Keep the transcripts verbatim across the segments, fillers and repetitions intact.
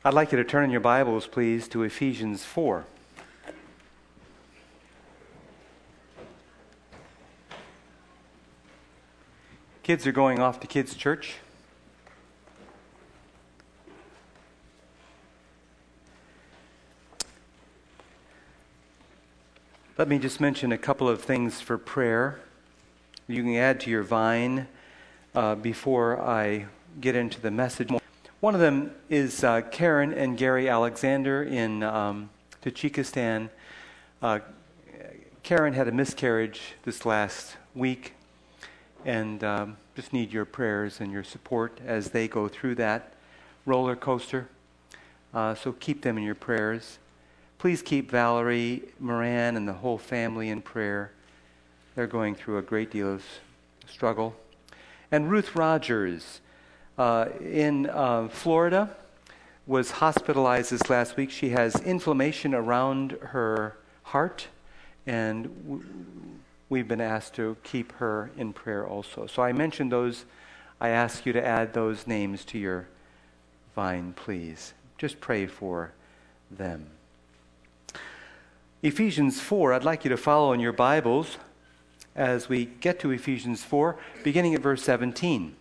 I'd like you to turn in your Bibles, please, to Ephesians four. Kids are going off to kids' church. Let me just mention a couple of things for prayer. You can add to your vine uh, before I get into the message. One of them is uh, Karen and Gary Alexander in um, Tajikistan. Uh, Karen had a miscarriage this last week, and um, just need your prayers and your support as they go through that roller coaster. Uh, so keep them in your prayers. Please keep Valerie Moran and the whole family in prayer. They're going through a great deal of struggle. And Ruth Rogers uh, in uh, Florida was hospitalized this last week. She has inflammation around her heart, and w- we've been asked to keep her in prayer also. So I mentioned those. I ask you to add those names to your vine, please. Just pray for them. Ephesians four, I'd like you to follow in your Bibles as we get to Ephesians four, beginning at verse seventeen.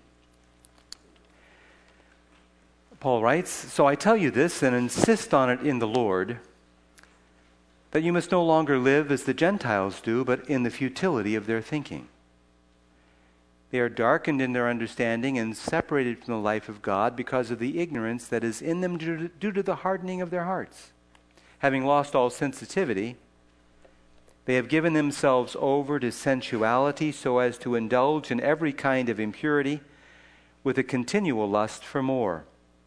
Paul writes, "So I tell you this and insist on it in the Lord, that you must no longer live as the Gentiles do, but in the futility of their thinking. They are darkened in their understanding and separated from the life of God because of the ignorance that is in them due to, due to the hardening of their hearts. Having lost all sensitivity, they have given themselves over to sensuality so as to indulge in every kind of impurity with a continual lust for more.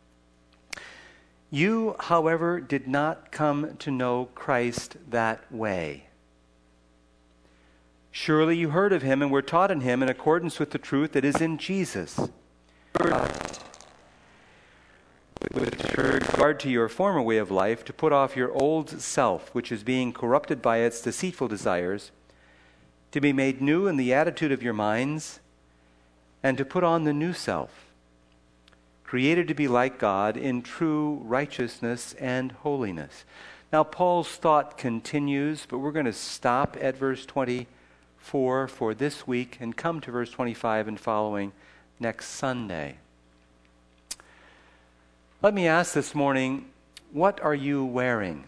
You, however, did not come to know Christ that way. Surely you heard of him and were taught in him in accordance with the truth that is in Jesus. With regard to your former way of life, to put off your old self, which is being corrupted by its deceitful desires, to be made new in the attitude of your minds, and to put on the new self, created to be like God in true righteousness and holiness." Now, Paul's thought continues, but we're going to stop at verse twenty-four for this week and come to verse twenty-five and following next Sunday. Let me ask this morning, what are you wearing?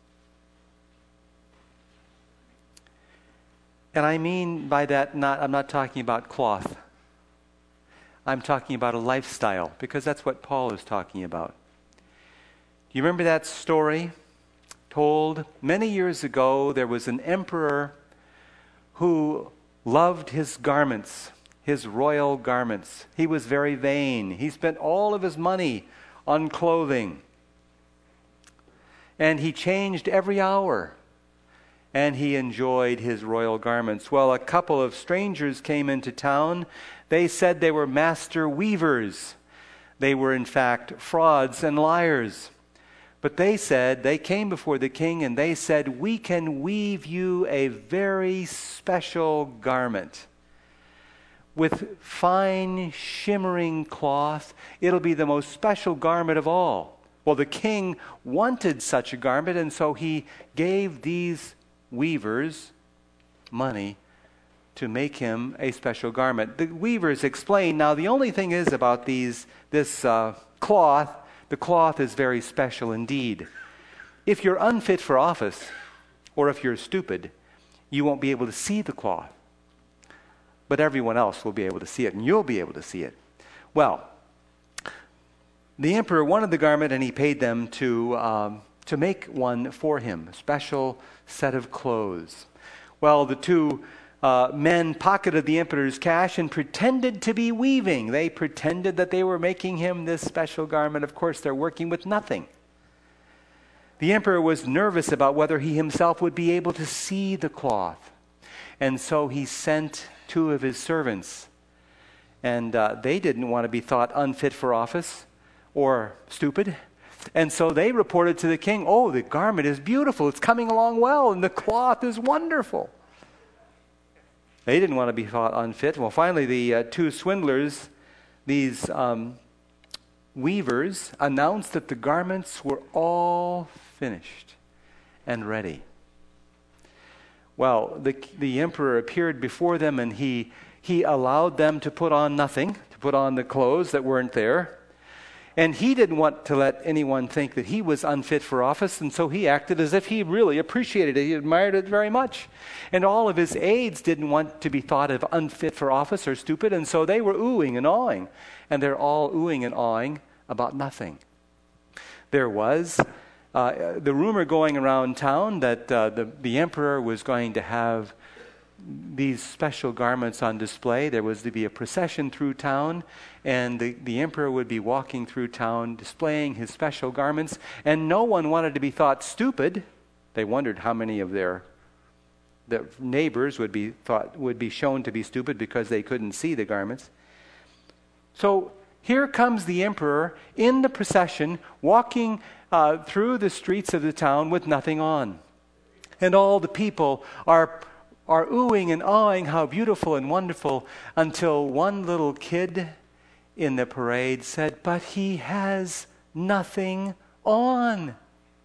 And I mean by that, not I'm not talking about cloth. I'm talking about a lifestyle, because that's what Paul is talking about. Do you remember that story told many years ago? There was an emperor who loved his garments, his royal garments. He was very vain. He spent all of his money on clothing. And he changed every hour. And he enjoyed his royal garments. Well, a couple of strangers came into town. They said they were master weavers. They were, in fact, frauds and liars. But they said, they came before the king and they said, "We can weave you a very special garment with fine, shimmering cloth. It'll be the most special garment of all." Well, the king wanted such a garment, and so he gave these weavers money to make him a special garment. The weavers explained, now the only thing is about these this uh, cloth, the cloth is very special indeed. If you're unfit for office, or if you're stupid, you won't be able to see the cloth. But everyone else will be able to see it, and you'll be able to see it. Well, the emperor wanted the garment, and he paid them to um, to make one for him, a special set of clothes. Well, the two uh, men pocketed the emperor's cash and pretended to be weaving. They pretended that they were making him this special garment. Of course, they're working with nothing. The emperor was nervous about whether he himself would be able to see the cloth. And so he sent two of his servants. And uh, they didn't want to be thought unfit for office or stupid. And so they reported to the king, "Oh, the garment is beautiful. It's coming along well, and the cloth is wonderful." They didn't want to be thought unfit. Well, finally, the uh, two swindlers, these um, weavers announced that the garments were all finished and ready. Well, the, the emperor appeared before them, and he, he allowed them to put on nothing, to put on the clothes that weren't there. And he didn't want to let anyone think that he was unfit for office, and so he acted as if he really appreciated it. He admired it very much. And all of his aides didn't want to be thought of unfit for office or stupid, and so they were oohing and awing. And they're all oohing and awing about nothing. There was uh, the rumor going around town that uh, the, the emperor was going to have these special garments on display. There was to be a procession through town, and the, the emperor would be walking through town displaying his special garments, and no one wanted to be thought stupid. They wondered how many of their the neighbors would be thought would be shown to be stupid because they couldn't see the garments. So here comes the emperor in the procession, walking uh, through the streets of the town with nothing on. And all the people are are oohing and awing how beautiful and wonderful, until one little kid in the parade said, "But he has nothing on."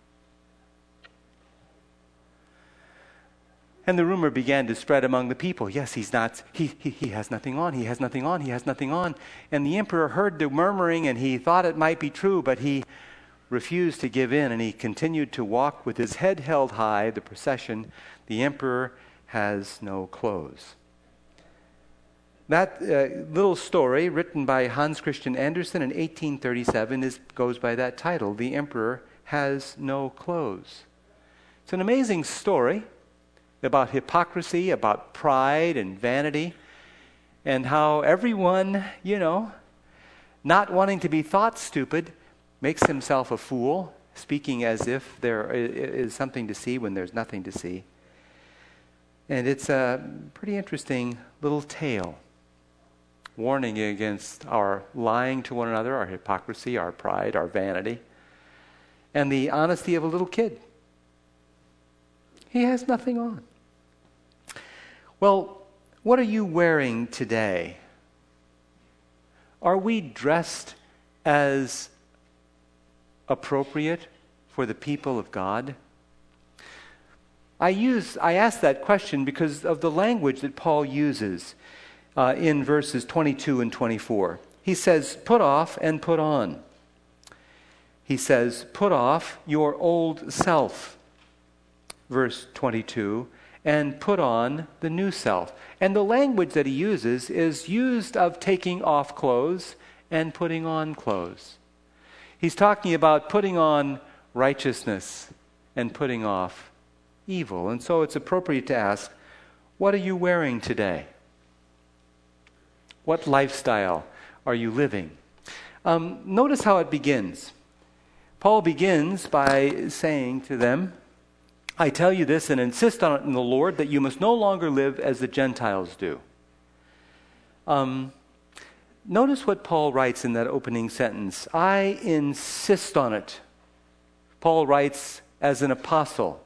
And the rumor began to spread among the people. Yes, he's not, he, he, he has nothing on, he has nothing on, he has nothing on. And the emperor heard the murmuring, and he thought it might be true, but he refused to give in, and he continued to walk with his head held high, the procession. The emperor has no clothes. That uh, little story, written by Hans Christian Andersen in eighteen thirty-seven, is, goes by that title, The Emperor Has No Clothes. It's an amazing story about hypocrisy, about pride and vanity, and how everyone, you know, not wanting to be thought stupid, makes himself a fool, speaking as if there is something to see when there's nothing to see. And it's a pretty interesting little tale, warning against our lying to one another, our hypocrisy, our pride, our vanity, and the honesty of a little kid. He has nothing on. Well, what are you wearing today? Are we dressed as appropriate for the people of God? I use I ask that question because of the language that Paul uses uh, in verses twenty-two and twenty-four. He says, "Put off and put on." He says, "Put off your old self," verse twenty-two, "and put on the new self." And the language that he uses is used of taking off clothes and putting on clothes. He's talking about putting on righteousness and putting off evil. And so it's appropriate to ask, what are you wearing today? What lifestyle are you living? Um, notice how it begins. Paul begins by saying to them, "I tell you this and insist on it in the Lord, that you must no longer live as the Gentiles do." Um, notice what Paul writes in that opening sentence. "I insist on it." Paul writes as an apostle.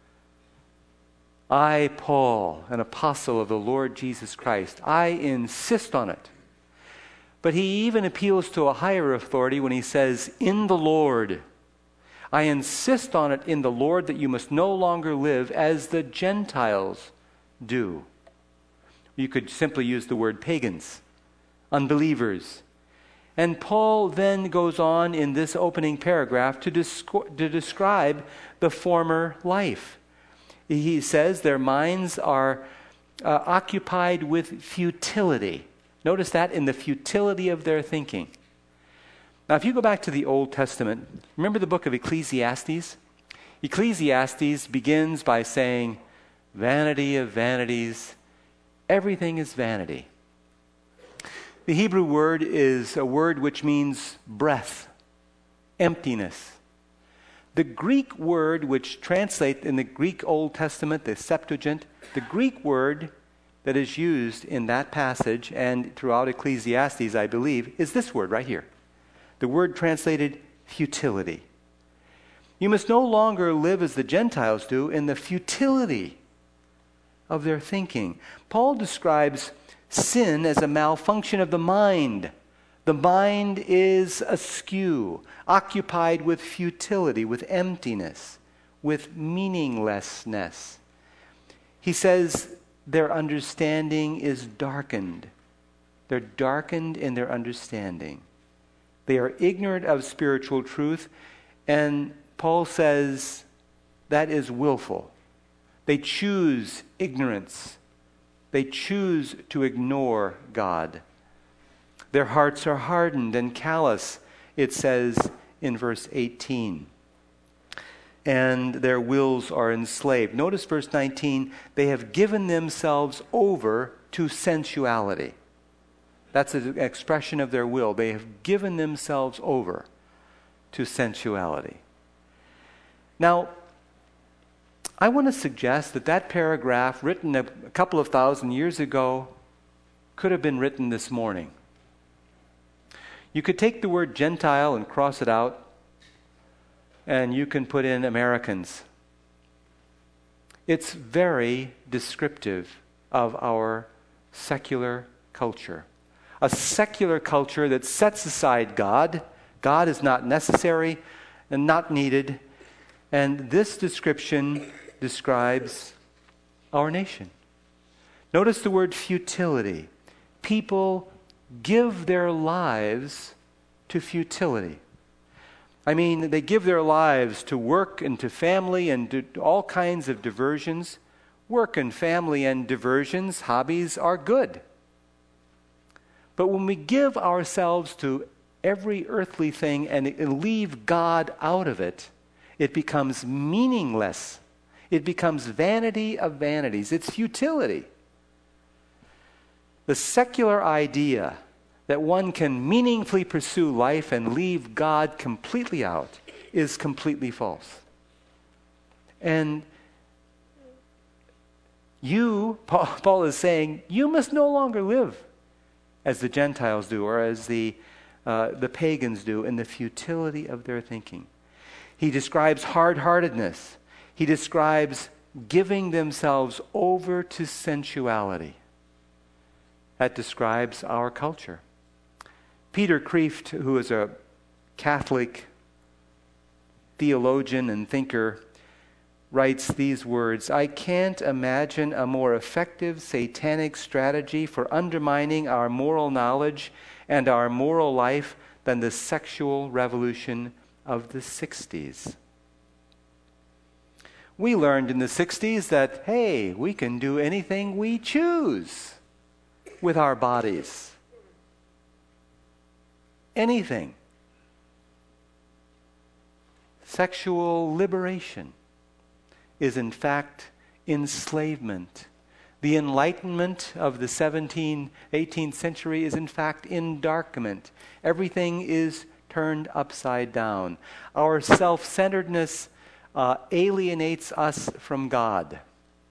I, Paul, an apostle of the Lord Jesus Christ, I insist on it. But he even appeals to a higher authority when he says, "in the Lord." I insist on it in the Lord that you must no longer live as the Gentiles do. You could simply use the word pagans, unbelievers. And Paul then goes on in this opening paragraph to, descri- to describe the former life. He says their minds are uh, occupied with futility. Notice that, in the futility of their thinking. Now, if you go back to the Old Testament, remember the book of Ecclesiastes? Ecclesiastes begins by saying, "Vanity of vanities, everything is vanity." The Hebrew word is a word which means breath, emptiness. The Greek word which translates in the Greek Old Testament, the Septuagint, the Greek word that is used in that passage and throughout Ecclesiastes, I believe, is this word right here. The word translated futility. You must no longer live as the Gentiles do in the futility of their thinking. Paul describes sin as a malfunction of the mind, The mind is askew, occupied with futility, with emptiness, with meaninglessness. He says their understanding is darkened. They're darkened in their understanding. They are ignorant of spiritual truth, and Paul says that is willful. They choose ignorance. They choose to ignore God. Their hearts are hardened and callous, it says in verse eighteen. And their wills are enslaved. Notice verse nineteen, they have given themselves over to sensuality. That's an expression of their will. They have given themselves over to sensuality. Now, I want to suggest that that paragraph, written a, a couple of thousand years ago, could have been written this morning. You could take the word Gentile and cross it out, and you can put in Americans. It's very descriptive of our secular culture. A secular culture that sets aside God. God is not necessary and not needed. And this description describes our nation. Notice the word futility. People give their lives to futility. I mean, they give their lives to work and to family and to all kinds of diversions. Work and family and diversions, hobbies are good. But when we give ourselves to every earthly thing and leave God out of it, it becomes meaningless. It becomes vanity of vanities. It's futility. The secular idea that one can meaningfully pursue life and leave God completely out is completely false. And you, Paul, Paul is saying, you must no longer live as the Gentiles do, or as the, uh, the pagans do, in the futility of their thinking. He describes hard-heartedness. He describes giving themselves over to sensuality. That describes our culture. Peter Kreeft, who is a Catholic theologian and thinker, writes these words, "I can't imagine a more effective satanic strategy for undermining our moral knowledge and our moral life than the sexual revolution of the sixties. We learned in the sixties that, hey, we can do anything we choose with our bodies. Anything. Sexual liberation is in fact enslavement. The Enlightenment of the seventeenth, eighteenth century is in fact endarkment. Everything is turned upside down. Our self-centeredness uh, alienates us from God.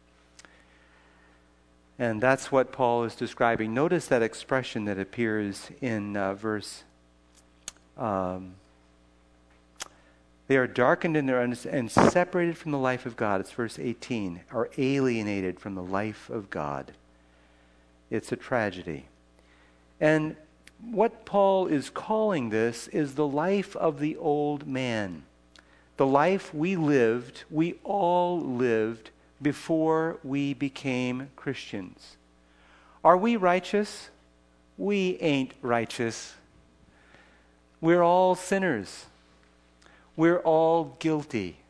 And that's what Paul is describing. Notice that expression that appears in uh, verse um, they are darkened in their understanding and separated from the life of God. It's verse eighteen. Are alienated from the life of God. It's a tragedy. And what Paul is calling this is the life of the old man. The life we lived, we all lived before we became Christians. Are we righteous? We ain't righteous. We're all sinners. We're all guilty.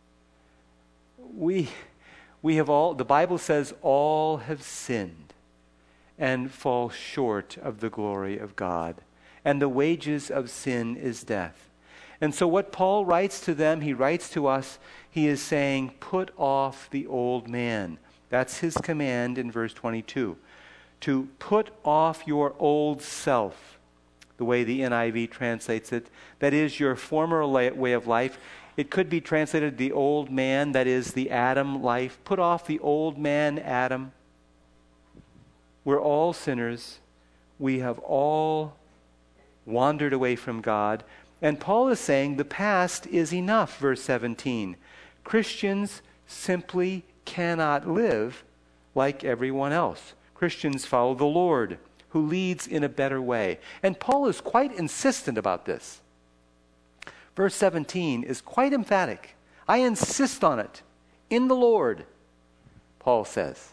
We, we have all, the Bible says all have sinned and fall short of the glory of God. And the wages of sin is death. And so what Paul writes to them, he writes to us, he is saying, put off the old man. That's his command in verse twenty-two. To put off your old self. The way the N I V translates it. That is your former way of life. It could be translated the old man, that is the Adam life. Put off the old man, Adam. We're all sinners. We have all wandered away from God. And Paul is saying the past is enough, verse seventeen. Christians simply cannot live like everyone else. Christians follow the Lord, who leads in a better way. And Paul is quite insistent about this. Verse seventeen is quite emphatic. I insist on it. In the Lord, Paul says.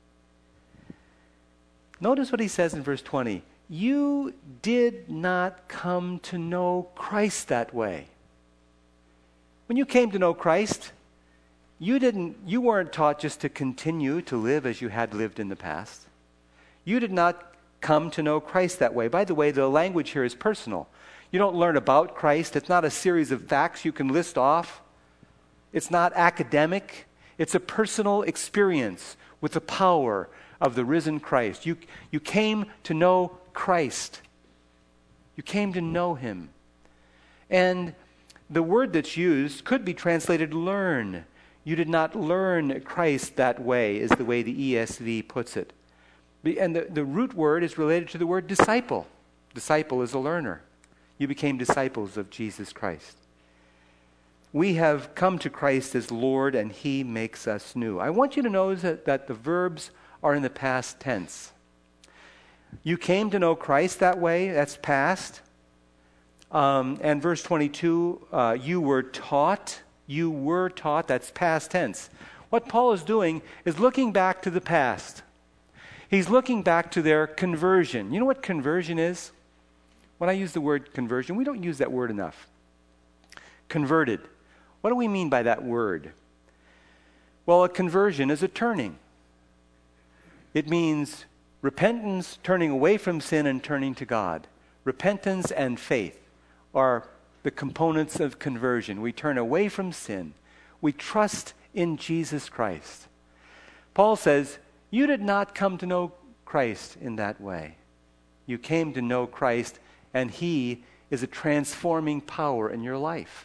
Notice what he says in verse twenty. You did not come to know Christ that way. When you came to know Christ, you didn't, you weren't taught just to continue to live as you had lived in the past. You did not come to know Christ that way. By the way, the language here is personal. You don't learn about Christ. It's not a series of facts you can list off. It's not academic. It's a personal experience with the power of the risen Christ. You, you came to know Christ. You came to know him. And the word that's used could be translated learn. You did not learn Christ that way, is the way the E S V puts it. And the, the root word is related to the word disciple. Disciple is a learner. You became disciples of Jesus Christ. We have come to Christ as Lord, and he makes us new. I want you to know that, that the verbs are in the past tense. You came to know Christ that way, that's past. Um, and verse twenty-two, uh, you were taught, you were taught, that's past tense. What Paul is doing is looking back to the past. He's looking back to their conversion. You know what conversion is? When I use the word conversion, we don't use that word enough. Converted. What do we mean by that word? Well, a conversion is a turning. It means repentance, turning away from sin and turning to God. Repentance and faith are the components of conversion. We turn away from sin. We trust in Jesus Christ. Paul says, you did not come to know Christ in that way. You came to know Christ, and he is a transforming power in your life.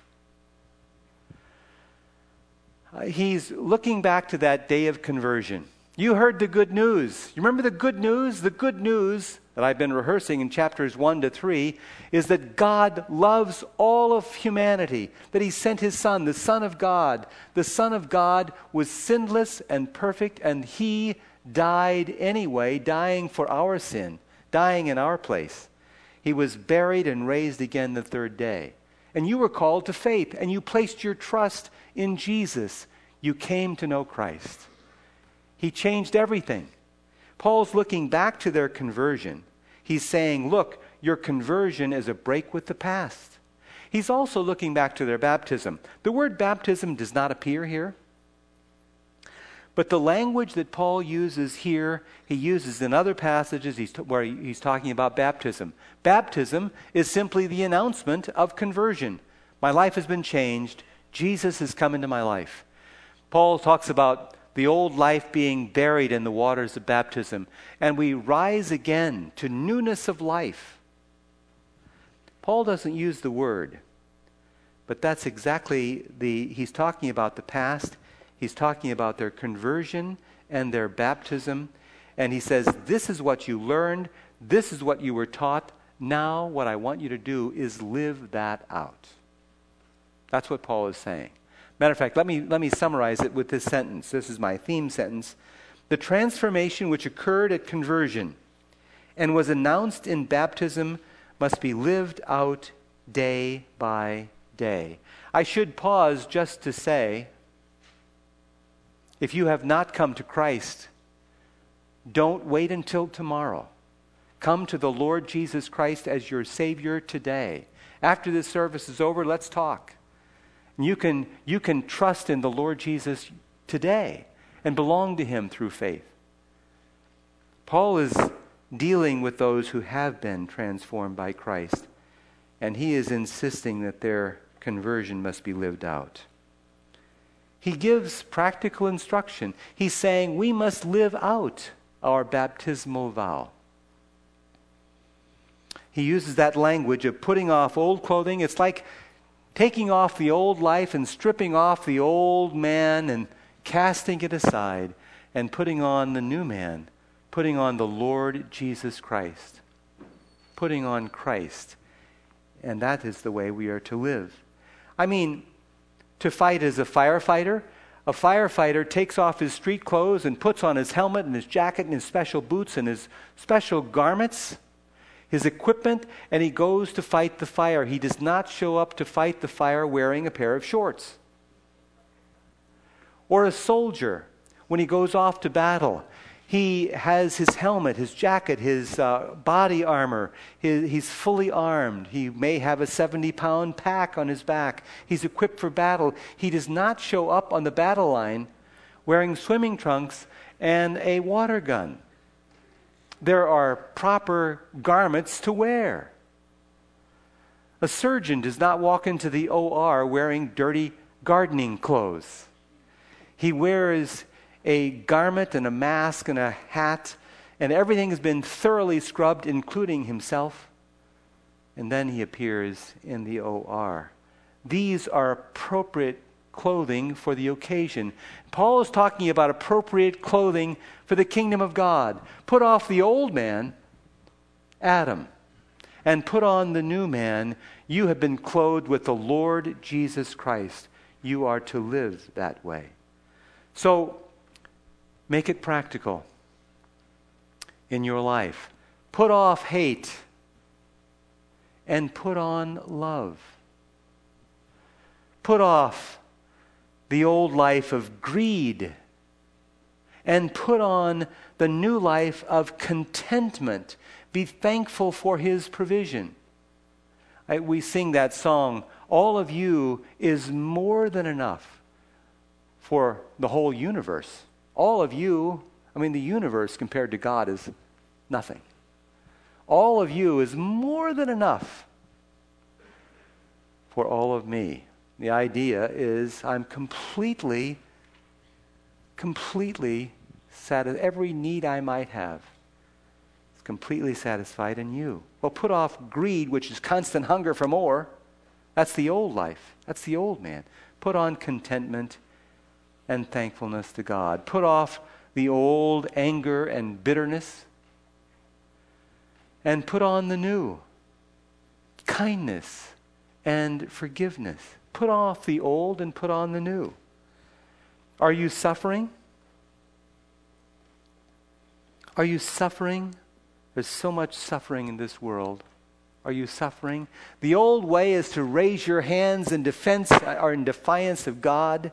Uh, he's looking back to that day of conversion. You heard the good news. You remember the good news? The good news that I've been rehearsing in chapters one to three is that God loves all of humanity, that he sent his Son, the Son of God. The Son of God was sinless and perfect, and he died anyway, dying for our sin, dying in our place. He was buried and raised again the third day. And you were called to faith, and you placed your trust in Jesus. You came to know Christ. He changed everything. Paul's looking back to their conversion. He's saying, look, your conversion is a break with the past. He's also looking back to their baptism. The word baptism does not appear here. But the language that Paul uses here, he uses in other passages he's t- where he, he's talking about baptism. Baptism is simply the announcement of conversion. My life has been changed. Jesus has come into my life. Paul talks about the old life being buried in the waters of baptism, and we rise again to newness of life. Paul doesn't use the word, but that's exactly the, he's talking about the past. He's talking about their conversion and their baptism. And he says, this is what you learned. This is what you were taught. Now what I want you to do is live that out. That's what Paul is saying. Matter of fact, let me, let me summarize it with this sentence. This is my theme sentence. The transformation which occurred at conversion and was announced in baptism must be lived out day by day. I should pause just to say, if you have not come to Christ, don't wait until tomorrow. Come to the Lord Jesus Christ as your Savior today. After this service is over, let's talk. You can, you can trust in the Lord Jesus today and belong to him through faith. Paul is dealing with those who have been transformed by Christ, and he is insisting that their conversion must be lived out. He gives practical instruction. He's saying we must live out our baptismal vow. He uses that language of putting off old clothing. It's like taking off the old life and stripping off the old man and casting it aside and putting on the new man, putting on the Lord Jesus Christ, putting on Christ. And that is the way we are to live. I mean, to fight as a firefighter, A firefighter takes off his street clothes and puts on his helmet and his jacket and his special boots and his special garments, his equipment, and he goes to fight the fire. He does not show up to fight the fire wearing a pair of shorts. Or a soldier, when he goes off to battle, he has his helmet, his jacket, his uh, body armor. His, he's fully armed. He may have a seventy-pound pack on his back. He's equipped for battle. He does not show up on the battle line wearing swimming trunks and a water gun. There are proper garments to wear. A surgeon does not walk into the O R wearing dirty gardening clothes. He wears a garment and a mask and a hat, and everything has been thoroughly scrubbed, including himself. And then he appears in the O R. These are appropriate clothing for the occasion. Paul is talking about appropriate clothing for the kingdom of God. Put off the old man, Adam, and put on the new man. You have been clothed with the Lord Jesus Christ. You are to live that way. So, make it practical in your life. Put off hate and put on love. Put off the old life of greed and put on the new life of contentment. Be thankful for His provision. I, we sing that song, "All of you is more than enough for the whole universe." All of you, I mean, the universe compared to God is nothing. All of you is more than enough for all of me. The idea is I'm completely, completely satisfied. Every need I might have is completely satisfied in you. Well, put off greed, which is constant hunger for more. That's the old life. That's the old man. Put on contentment and thankfulness to God. Put off the old anger and bitterness and put on the new kindness and forgiveness. Put off the old and put on the new. Are you suffering? Are you suffering? There's so much suffering in this world. Are you suffering? The old way is to raise your hands in defense or in defiance of God,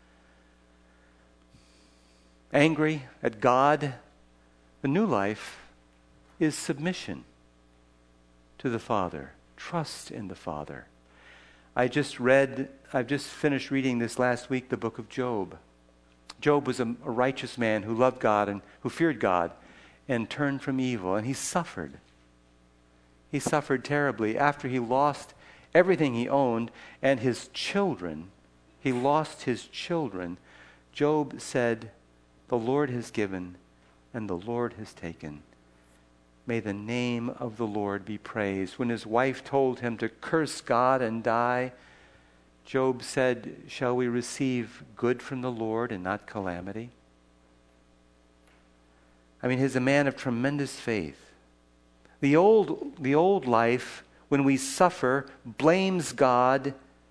angry at God. The new life is submission to the Father, trust in the Father. I just read, I've just finished reading this last week, the book of Job. Job was a, a righteous man who loved God and who feared God and turned from evil, and he suffered. He suffered terribly after he lost everything he owned and his children. He lost his children. Job said, "The Lord has given, and the Lord has taken. May the name of the Lord be praised." When his wife told him to curse God and die, Job said, "Shall we receive good from the Lord and not calamity?" I mean, he's a man of tremendous faith. The old, the old life, when we suffer, blames God.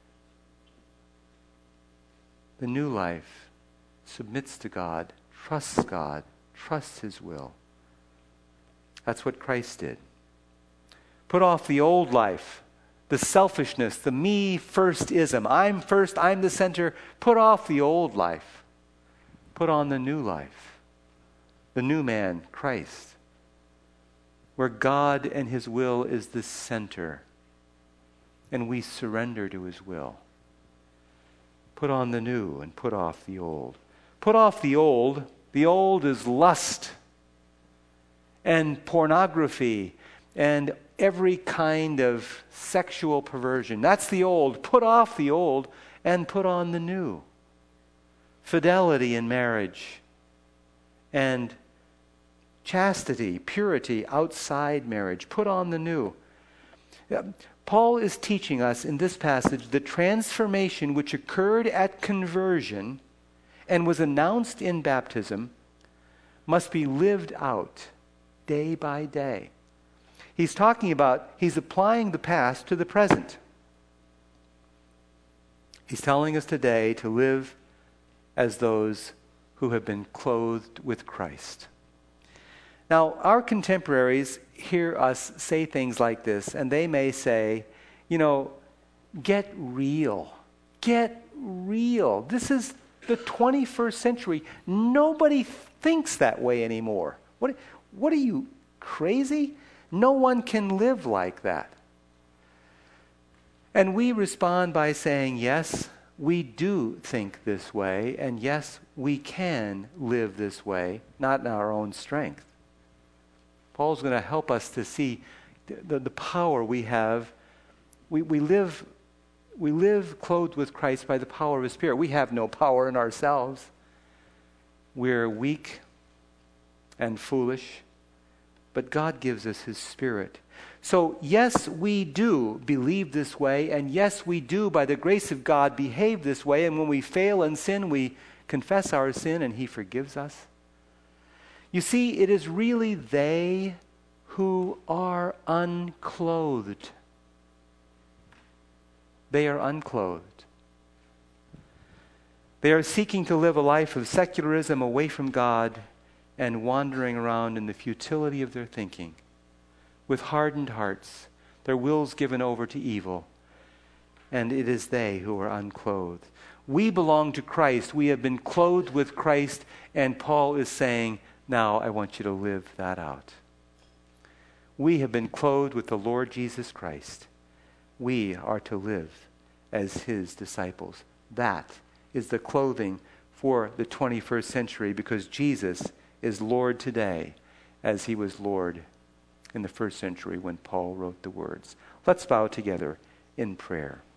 The new life submits to God, trusts God, trusts His will. That's what Christ did. Put off the old life, the selfishness, the me-first-ism. I'm first, I'm the center. Put off the old life. Put on the new life, the new man, Christ, where God and His will is the center, and we surrender to His will. Put on the new and put off the old. Put off the old. The old is lust and pornography and every kind of sexual perversion. That's the old. Put off the old and put on the new. Fidelity in marriage and chastity, purity outside marriage. Put on the new. Paul is teaching us in this passage the transformation which occurred at conversion and was announced in baptism must be lived out day by day. He's talking about, he's applying the past to the present. He's telling us today to live as those who have been clothed with Christ. Now, our contemporaries hear us say things like this, and they may say, you know, get real. Get real. This is the twenty-first century. Nobody thinks that way anymore. What, what are you, crazy? No one can live like that. And we respond by saying, yes, we do think this way, and yes, we can live this way, not in our own strength. Paul's going to help us to see the, the power we have. We, we live we live clothed with Christ by the power of His Spirit. We have no power in ourselves. We're weak and foolish, but God gives us His Spirit. So yes, we do believe this way, and yes, we do, by the grace of God, behave this way, and when we fail in sin, we confess our sin and He forgives us. You see, it is really they who are unclothed. They are unclothed. They are seeking to live a life of secularism away from God and wandering around in the futility of their thinking, with hardened hearts, their wills given over to evil. And it is they who are unclothed. We belong to Christ. We have been clothed with Christ, and Paul is saying, now I want you to live that out. We have been clothed with the Lord Jesus Christ. We are to live as His disciples. That is the clothing for the twenty-first century, because Jesus is Lord today as He was Lord in the first century when Paul wrote the words. Let's bow together in prayer.